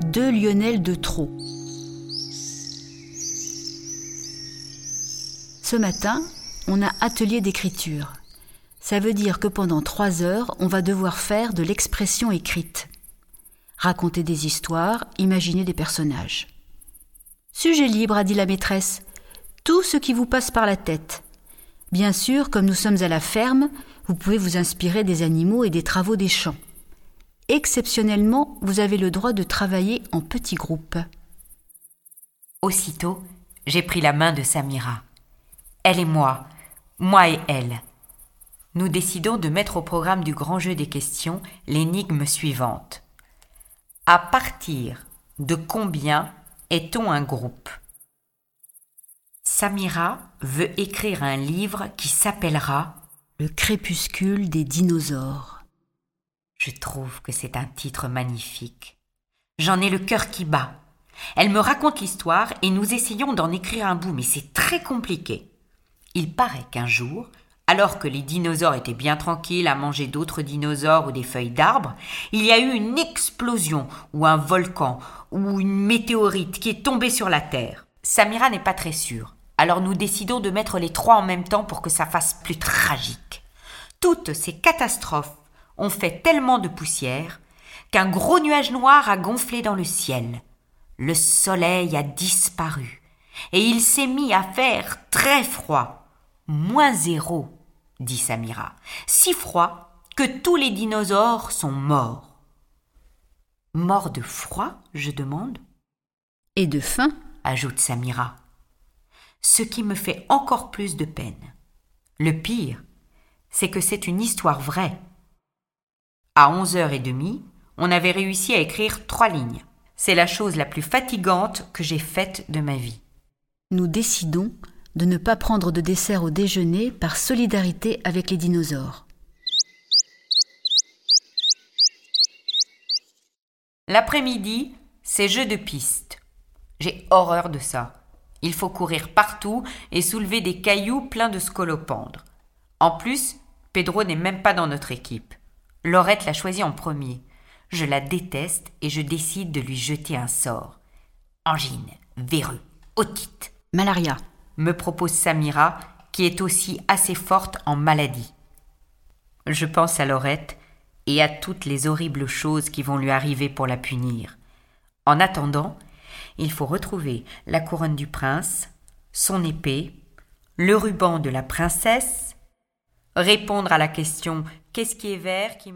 2 Lionel de trop. Ce matin, on a atelier d'écriture. Ça veut dire que pendant 3 heures, on va devoir faire de l'expression écrite. Raconter des histoires, imaginer des personnages. Sujet libre, a dit la maîtresse. Tout ce qui vous passe par la tête. Bien sûr, comme nous sommes à la ferme, vous pouvez vous inspirer des animaux et des travaux des champs. Exceptionnellement, vous avez le droit de travailler en petits groupes. Aussitôt, j'ai pris la main de Samira. Elle et moi et elle. Nous décidons de mettre au programme du grand jeu des questions l'énigme suivante. À partir de combien est-on un groupe ? Samira veut écrire un livre qui s'appellera « Le crépuscule des dinosaures ». Je trouve que c'est un titre magnifique. J'en ai le cœur qui bat. Elle me raconte l'histoire et nous essayons d'en écrire un bout, mais c'est très compliqué. Il paraît qu'un jour, alors que les dinosaures étaient bien tranquilles à manger d'autres dinosaures ou des feuilles d'arbres, il y a eu une explosion ou un volcan ou une météorite qui est tombée sur la Terre. Samira n'est pas très sûre, alors nous décidons de mettre les 3 en même temps pour que ça fasse plus tragique. Toutes ces catastrophes ont fait tellement de poussière qu'un gros nuage noir a gonflé dans le ciel. Le soleil a disparu et il s'est mis à faire très froid. -0, dit Samira. Si froid que tous les dinosaures sont morts. Morts de froid, je demande. Et de faim, ajoute Samira. Ce qui me fait encore plus de peine. Le pire, c'est que c'est une histoire vraie. À 11h30, on avait réussi à écrire 3 lignes. C'est la chose la plus fatigante que j'ai faite de ma vie. Nous décidons de ne pas prendre de dessert au déjeuner par solidarité avec les dinosaures. L'après-midi, c'est jeu de piste. J'ai horreur de ça. Il faut courir partout et soulever des cailloux pleins de scolopendres. En plus, Pedro n'est même pas dans notre équipe. Laurette l'a choisi en premier. Je la déteste et je décide de lui jeter un sort. Angine, verrue, otite. Malaria, me propose Samira, qui est aussi assez forte en maladie. Je pense à Laurette et à toutes les horribles choses qui vont lui arriver pour la punir. En attendant, il faut retrouver la couronne du prince, son épée, le ruban de la princesse, répondre à la question « Qu'est-ce qui est vert, qui monte ?»